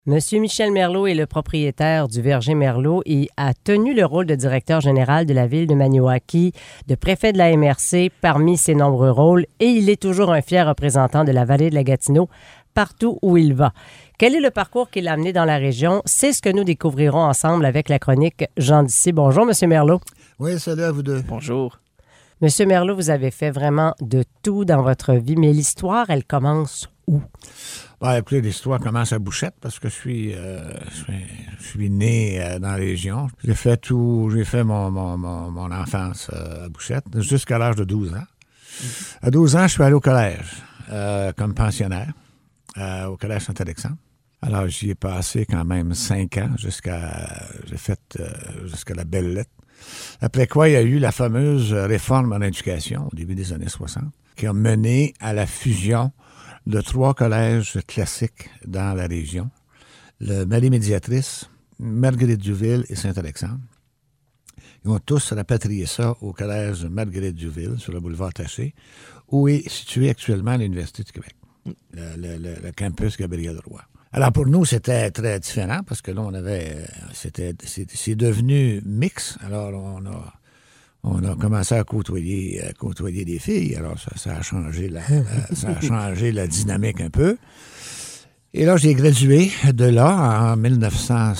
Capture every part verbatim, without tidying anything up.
Monsieur Michel Merlot est le propriétaire du Verger Merlot et a tenu le rôle de directeur général de la ville de Maniwaki, de préfet de la M R C parmi ses nombreux rôles, et il est toujours un fier représentant de la vallée de la Gatineau partout où il va. Quel est le parcours qui l'a amené dans la région? C'est ce que nous découvrirons ensemble avec la chronique Jean d'ici. Bonjour, Monsieur Merlot. Oui, salut à vous deux. Bonjour. Monsieur Merlot, vous avez fait vraiment de tout dans votre vie, mais l'histoire, elle commence où? Bon, écoutez, l'histoire commence à Bouchette parce que je suis, euh, je suis, je suis né euh, dans la région. J'ai fait tout, j'ai fait mon, mon, mon, mon enfance euh, à Bouchette jusqu'à l'âge de douze ans. Mm-hmm. À douze ans, je suis allé au collège euh, comme pensionnaire euh, au collège Saint-Alexandre. Alors, j'y ai passé quand même cinq ans jusqu'à, j'ai fait euh, jusqu'à la belle lettre. Après quoi, il y a eu la fameuse réforme en éducation au début des années soixante qui a mené à la fusion de trois collèges classiques dans la région, le Marie-Médiatrice, Marguerite-Duville et Saint-Alexandre. Ils ont tous rapatrié ça au collège Marguerite-Duville, sur le boulevard Taché, où est situé actuellement l'Université du Québec, le, le, le, le campus Gabriel-Roy. Alors pour nous, c'était très différent parce que là, on avait, c'était, c'est, c'est devenu mix. Alors on a, on a commencé à côtoyer, à côtoyer des filles. Alors ça, ça a changé la, la, ça a changé la dynamique un peu. Et là, j'ai gradué de là en dix-neuf cent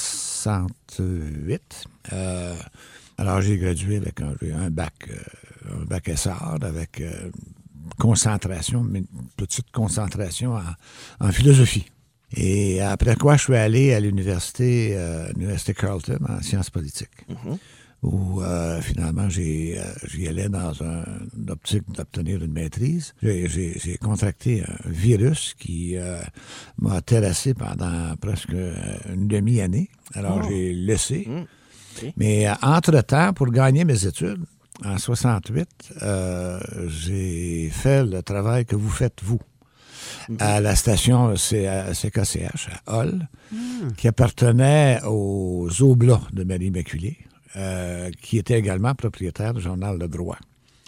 soixante-huit. Euh, alors j'ai gradué avec un, un bac, euh, un bac S R avec euh, concentration, une petite concentration en, en philosophie. Et après quoi, je suis allé à l'université, euh, l'université Carleton en sciences politiques, mm-hmm. où euh, finalement, j'ai, euh, j'y allais dans un, une optique d'obtenir une maîtrise. J'ai, j'ai, j'ai contracté un virus qui euh, m'a terrassé pendant presque une demi-année. Alors, oh. j'ai laissé. Mm. Okay. Mais euh, entre-temps, pour gagner mes études, en soixante-huit, euh, j'ai fait le travail que vous faites, vous. À la station C K C H, à Hull, mm. qui appartenait aux Oblats de Marie-Immaculée, euh, qui était également propriétaire du journal Le Droit.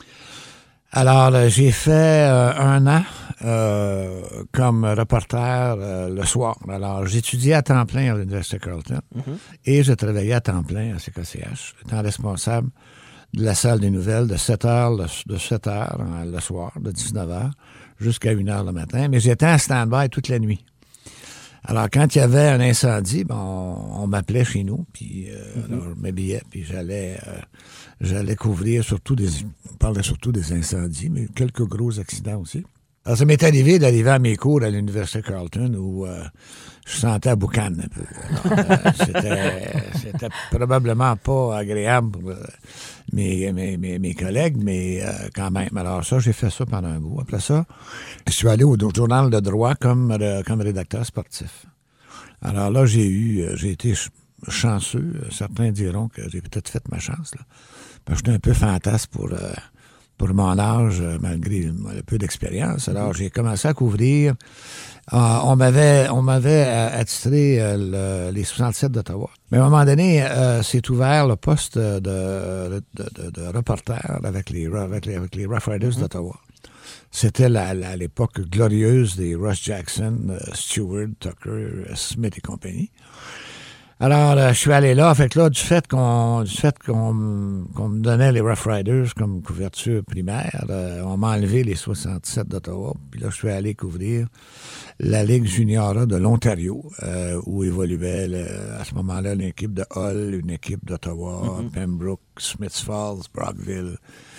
Alors, euh, j'ai fait euh, un an euh, comme reporter euh, le soir. Alors, j'étudiais à temps plein à l'Université Carleton mm-hmm. et je travaillais à temps plein à C K C H, étant responsable de la salle des nouvelles de sept heures le, de sept heures le soir, de dix-neuf heures jusqu'à une heure le matin, mais j'étais en stand-by toute la nuit. Alors, quand il y avait un incendie, ben, on, on m'appelait chez nous, puis euh, mm-hmm. alors, je m'habillais, puis j'allais, euh, j'allais couvrir surtout des, on parlait surtout des incendies, mais quelques gros accidents aussi. Alors, ça m'est arrivé d'arriver à mes cours à l'Université Carleton où euh, je sentais à boucan un peu. Alors, euh, c'était, c'était probablement pas agréable pour euh, mes, mes, mes, mes collègues, mais euh, quand même. Alors ça, j'ai fait ça pendant un bout. Après ça, je suis allé au journal de droit comme, euh, comme rédacteur sportif. Alors là, j'ai eu, euh, j'ai été ch- chanceux. Certains diront que j'ai peut-être fait ma chance, là. Parce que j'étais un peu fantasme pour... Euh, pour mon âge, malgré le peu d'expérience. Alors, j'ai commencé à couvrir. Euh, on m'avait on m'avait attitré euh, le, les soixante-sept d'Ottawa. Mais à un moment donné, euh, s'est ouvert le poste de, de, de, de reporter avec les, avec les, avec les Rough Riders mm-hmm. d'Ottawa. C'était la, la, l'époque glorieuse des Russ Jackson, uh, Stewart, Tucker, uh, Smith et compagnie. Alors, euh, je suis allé là. Fait que là, du fait qu'on, du fait qu'on, qu'on me donnait les Rough Riders comme couverture primaire, euh, on m'a enlevé les soixante-sept d'Ottawa. Puis là, je suis allé couvrir la Ligue junior de l'Ontario, euh, où évoluait le, à ce moment-là l'équipe de Hull, une équipe d'Ottawa, mm-hmm. Pembroke, Smiths Falls, Brockville.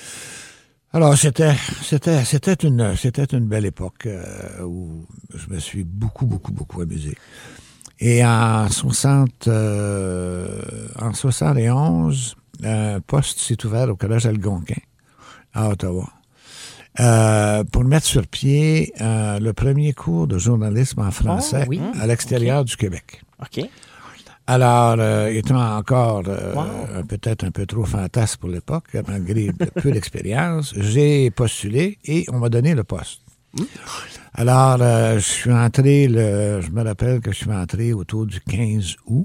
Alors, c'était, c'était, c'était une, c'était une belle époque euh, où je me suis beaucoup, beaucoup, beaucoup amusé. Et en soixante, euh, en soixante et onze, un poste s'est ouvert au Collège Algonquin, à Ottawa, euh, pour mettre sur pied euh, le premier cours de journalisme en français oh, oui. à l'extérieur okay. du Québec. OK. Alors, euh, étant encore euh, wow. peut-être un peu trop fantasme pour l'époque, malgré peu d'expérience, j'ai postulé et on m'a donné le poste. Mmh. Alors, euh, je suis entré, le, je me rappelle que je suis entré autour du quinze août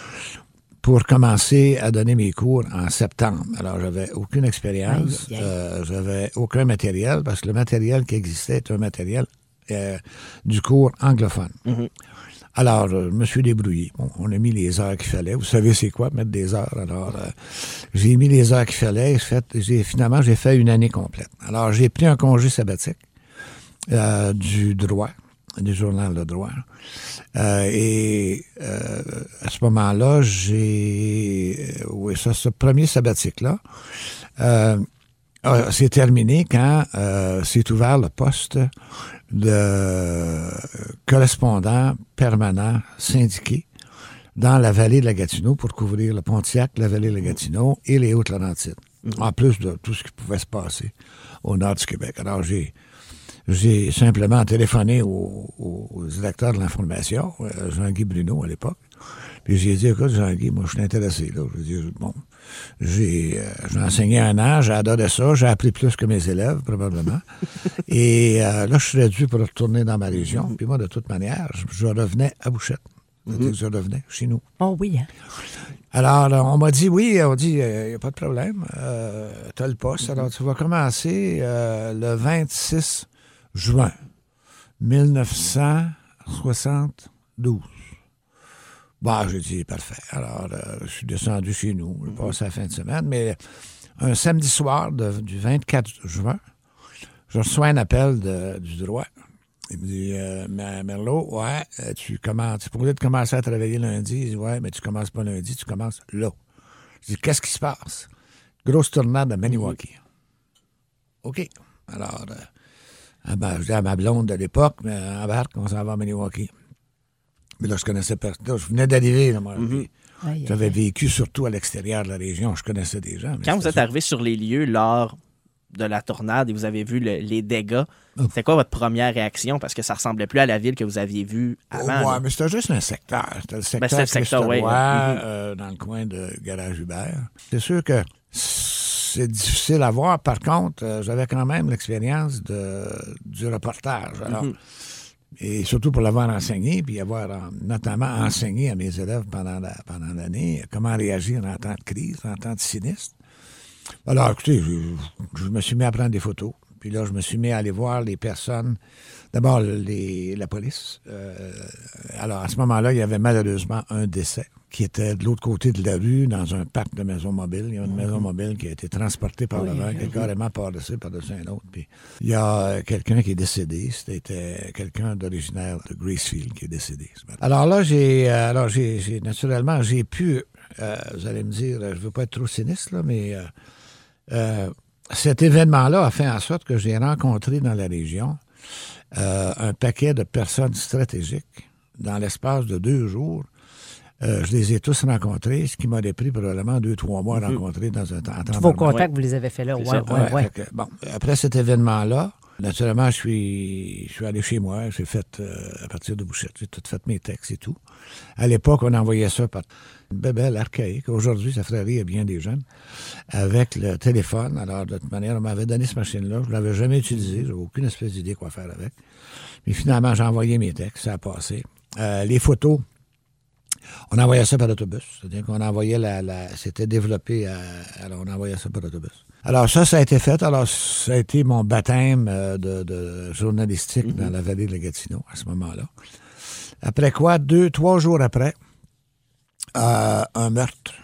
pour commencer à donner mes cours en septembre. Alors, j'avais aucune expérience, aïe, aïe. Euh, j'avais aucun matériel, parce que le matériel qui existait était un matériel euh, du cours anglophone. Mm-hmm. Alors, je me suis débrouillé. Bon, on a mis les heures qu'il fallait. Vous savez c'est quoi, mettre des heures. Alors, euh, j'ai mis les heures qu'il fallait. J'ai fait, j'ai, finalement, j'ai fait une année complète. Alors, j'ai pris un congé sabbatique euh, du droit, du journal Le Droit. Euh, et euh, à ce moment-là, j'ai... Euh, oui, ça, ce premier sabbatique-là, euh, euh, c'est terminé quand euh, s'est ouvert le poste de correspondant permanent syndiqué dans la vallée de la Gatineau pour couvrir le Pontiac, la vallée de la Gatineau et les Hautes-Laurentides, mm-hmm. en plus de tout ce qui pouvait se passer au nord du Québec. Alors, j'ai, j'ai simplement téléphoné au, au directeur de l'information, Jean-Guy Bruno, à l'époque, puis j'ai dit, écoute, Jean-Guy, moi, je suis intéressé, là. Je veux dire, bon, j'ai, euh, j'ai enseigné un an, j'ai adoré ça, j'ai appris plus que mes élèves, probablement. Et euh, là, je suis dû pour retourner dans ma région. Mm-hmm. Puis moi, de toute manière, je, je revenais à Bouchette. C'est-à-dire que je revenais chez nous. Oh oui, hein? Alors, on m'a dit, oui, on dit, il euh, n'y a pas de problème, euh, tu as le poste. Alors, tu vas commencer euh, le vingt-six juin mille neuf cent soixante-douze. Bon, j'ai dit, parfait. Alors, euh, je suis descendu chez nous. J'ai passé la fin de semaine. Mais un samedi soir de, du vingt-quatre juin, je reçois un appel de, du droit. Il me dit, euh, Merlot, ouais, tu commences, tu pourrais commencer à travailler lundi. Il dit, ouais, mais tu commences pas lundi, tu commences là. Je dis, qu'est-ce qui se passe? Grosse tornade à Maniwaki. OK. Alors, euh, ben, je dis à ma blonde de l'époque, mais embarque, on s'en va à Maniwaki. Mais là, je connaissais personne. Je venais d'arriver. Là, moi, mm-hmm. Aïe, J'avais aïe. vécu surtout à l'extérieur de la région. Je connaissais des gens. Quand vous êtes sûr. arrivé sur les lieux lors de la tornade et vous avez vu le, les dégâts, oh. c'était quoi votre première réaction? Parce que ça ressemblait plus à la ville que vous aviez vue avant. Oh, ouais, mais c'était juste un secteur. C'était le secteur, ben, c'était le secteur ouais, mm-hmm. euh, dans le coin de Garage Hubert. C'est sûr que c'est difficile à voir. Par contre, euh, j'avais quand même l'expérience de, du reportage. Alors, mm-hmm. Et surtout pour l'avoir enseigné, puis avoir euh, notamment enseigné à mes élèves pendant, la, pendant l'année comment réagir en temps de crise, en temps de sinistre. Alors, écoutez, je, je me suis mis à prendre des photos. Puis là, je me suis mis à aller voir les personnes. D'abord, les, la police. Euh, alors, à ce moment-là, il y avait malheureusement un décès qui était de l'autre côté de la rue, dans un parc de maisons mobiles. Il y a une maison mobile qui a été transportée par le vent, qui est carrément par-dessus, par-dessus un autre. Puis il y a quelqu'un qui est décédé. C'était quelqu'un d'originaire de Gracefield qui est décédé. Alors là, j'ai, alors j'ai, j'ai naturellement, j'ai pu, euh, vous allez me dire, je ne veux pas être trop sinistre, là, mais euh, euh, cet événement-là a fait en sorte que j'ai rencontré dans la région euh, un paquet de personnes stratégiques dans l'espace de deux jours. Euh, je les ai tous rencontrés, ce qui m'aurait pris probablement deux, trois mois à rencontrer dans un temps. Tous vos contacts, ouais. vous les avez fait là, oui. Ouais, ouais, ouais. Que, bon, après cet événement-là, naturellement, je suis, je suis allé chez moi, j'ai fait, euh, à partir de Bouchette, j'ai tout fait mes textes et tout. À l'époque, on envoyait ça par une bébelle archaïque. Aujourd'hui, ça ferait rire bien des jeunes. Avec le téléphone. Alors, de toute manière, on m'avait donné cette machine-là. Je ne l'avais jamais utilisée. Je n'avais aucune espèce d'idée quoi faire avec. Mais finalement, j'ai envoyé mes textes. Ça a passé. Euh, les photos, on envoyait ça par autobus. C'est-à-dire qu'on envoyait la... la c'était développé. À, alors, on envoyait ça par autobus. Alors, ça, ça a été fait. Alors, ça a été mon baptême de, de journalistique mm-hmm. dans la vallée de la Gatineau, à ce moment-là. Après quoi, deux, trois jours après, euh, un meurtre.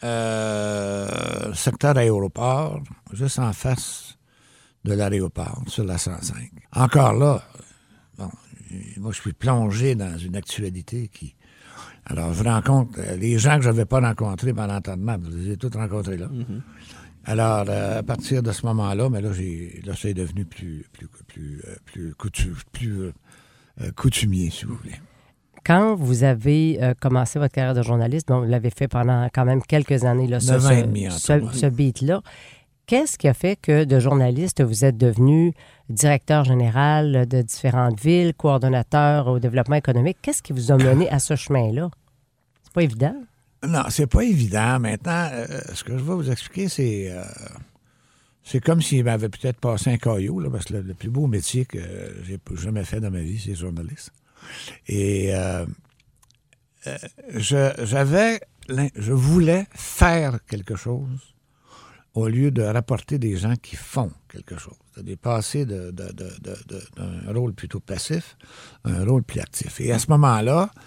Euh, secteur aéroport, juste en face de l'aéroport, sur la cent cinq. Encore là, bon, moi, je suis plongé dans une actualité qui... Alors, je rencontre les gens que je n'avais pas rencontrés pendant l'entendement, je les ai tous rencontrés là. Mm-hmm. Alors, euh, à partir de ce moment-là, mais là, j'ai, là, c'est devenu plus, plus, plus, euh, plus, coutu, plus euh, coutumier, si vous voulez. Quand vous avez euh, commencé votre carrière de journaliste, bon, vous l'avez fait pendant quand même quelques années, là, ce, Neuf ans et demi, en ce, ce beat-là. Qu'est-ce qui a fait que de journaliste, vous êtes devenu directeur général de différentes villes, coordonnateur au développement économique? Qu'est-ce qui vous a mené à ce chemin-là? C'est pas évident. Non, c'est pas évident. Maintenant, euh, ce que je vais vous expliquer, c'est... Euh, c'est comme s'il m'avait peut-être passé un caillou, là, parce que le, le plus beau métier que j'ai jamais fait dans ma vie, c'est journaliste. Et euh, euh, je, j'avais, je voulais faire quelque chose au lieu de rapporter des gens qui font quelque chose. C'est-à-dire passer de, de, de, de, de, d'un rôle plutôt passif à un rôle plus actif. Et à ce moment-là,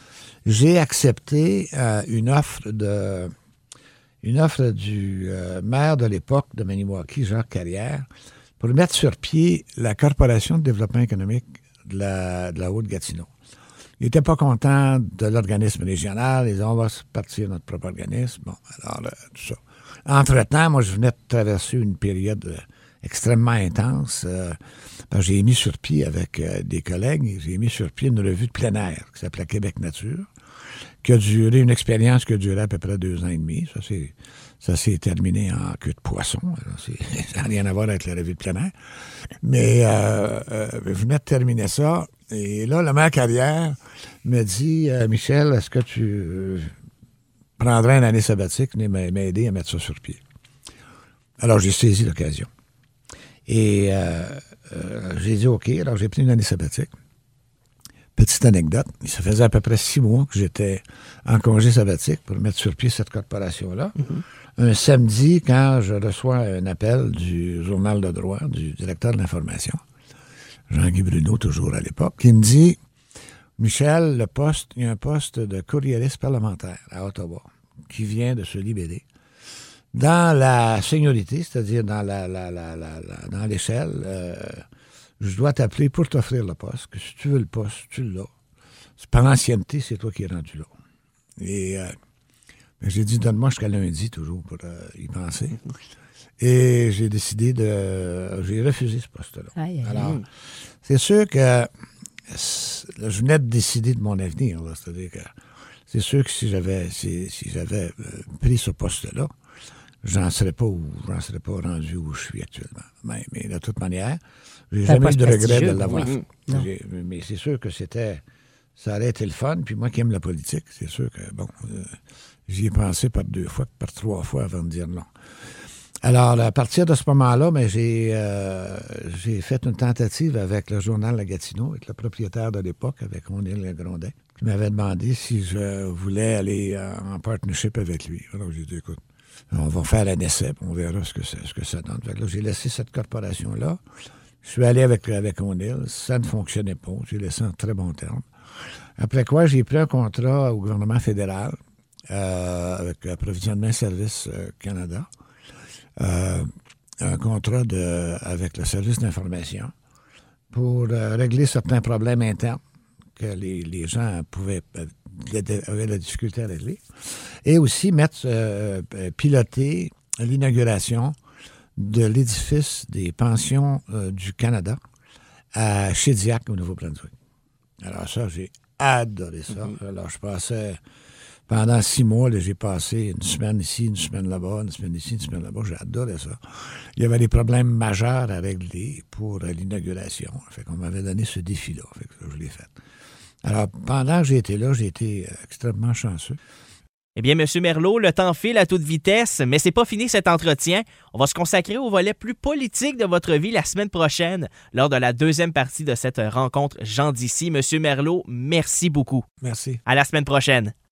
j'ai accepté euh, une offre de une offre du euh, maire de l'époque de Maniwaki, Jacques Carrière, pour mettre sur pied la Corporation de développement économique de la, de la Haute-Gatineau. Il n'était pas content de l'organisme régional. Ils disaient, on va se partir notre propre organisme. Bon, alors, là, tout ça. Entre-temps, moi, je venais de traverser une période euh, extrêmement intense. Euh, j'ai mis sur pied avec euh, des collègues, j'ai mis sur pied une revue de plein air qui s'appelait Québec Nature, qui a duré une expérience qui a duré à peu près deux ans et demi. Ça, c'est, ça s'est terminé en queue de poisson. Alors, c'est, ça n'a rien à voir avec la revue de plein air. Mais euh, euh, je venais de terminer ça. Et là, le maire Carrière me dit, euh, Michel, est-ce que tu euh, prendrais une année sabbatique, venir m'aider à mettre ça sur pied? Alors, j'ai saisi l'occasion. Et euh, euh, j'ai dit OK, alors j'ai pris une année sabbatique. Petite anecdote, ça faisait à peu près six mois que j'étais en congé sabbatique pour mettre sur pied cette corporation-là. Mm-hmm. Un samedi, quand je reçois un appel du Journal de droit, du directeur de l'information, Jean-Guy Bruno, toujours à l'époque, qui me dit « Michel, le poste, il y a un poste de courriériste parlementaire à Ottawa qui vient de se libérer. Dans la seniorité, c'est-à-dire dans la, la, la, la, la dans l'échelle, euh, je dois t'appeler pour t'offrir le poste, que si tu veux le poste, tu l'as. Par ancienneté, c'est toi qui es rendu là. » Et euh, j'ai dit « Donne-moi jusqu'à lundi, toujours, pour euh, y penser. » Et j'ai décidé de... J'ai refusé ce poste-là. Aïe, aïe. Alors, c'est sûr que là, je venais de décider de mon avenir. Là, c'est-à-dire que c'est sûr que si j'avais si, si j'avais pris ce poste-là, j'en serais pas où j'en serais pas rendu où je suis actuellement. Mais, mais de toute manière, j'ai jamais eu de regret de l'avoir oui. fait. Mais c'est sûr que c'était... Ça allait être le fun. Puis moi qui aime la politique, c'est sûr que, bon, euh, j'y ai pensé par deux fois, par trois fois avant de dire non. Alors, à partir de ce moment-là, ben, j'ai, euh, j'ai fait une tentative avec le journal La Gatineau, avec le propriétaire de l'époque, avec O'Neill Grondin, qui m'avait demandé si je voulais aller en partnership avec lui. Alors, j'ai dit, écoute, on va faire un essai, puis on verra ce que ça, ce que ça donne. Fait que là, j'ai laissé cette corporation-là. Je suis allé avec, avec O'Neill. Ça ne fonctionnait pas. J'ai laissé en très bons termes. Après quoi, j'ai pris un contrat au gouvernement fédéral euh, avec Approvisionnement Service euh, Canada. Euh, un contrat de, avec le service d'information pour euh, régler certains problèmes internes que les, les gens pouvaient euh, avaient la difficulté à régler. Et aussi mettre, euh, piloter l'inauguration de l'édifice des pensions euh, du Canada à Shediac, au Nouveau-Brunswick. Alors ça, j'ai adoré ça. Mm-hmm. Alors je passais... Pendant six mois, là, j'ai passé une semaine ici, une semaine là-bas, une semaine ici, une semaine là-bas. J'adorais ça. Il y avait des problèmes majeurs à régler pour l'inauguration. Fait qu'on m'avait donné ce défi-là. Fait que je l'ai fait. Alors, pendant que j'ai été là, j'ai été extrêmement chanceux. Eh bien, M. Merleau, le temps file à toute vitesse, mais c'est pas fini cet entretien. On va se consacrer au volet plus politique de votre vie la semaine prochaine, lors de la deuxième partie de cette rencontre Gens d'ici. M. Merleau, merci beaucoup. Merci. À la semaine prochaine.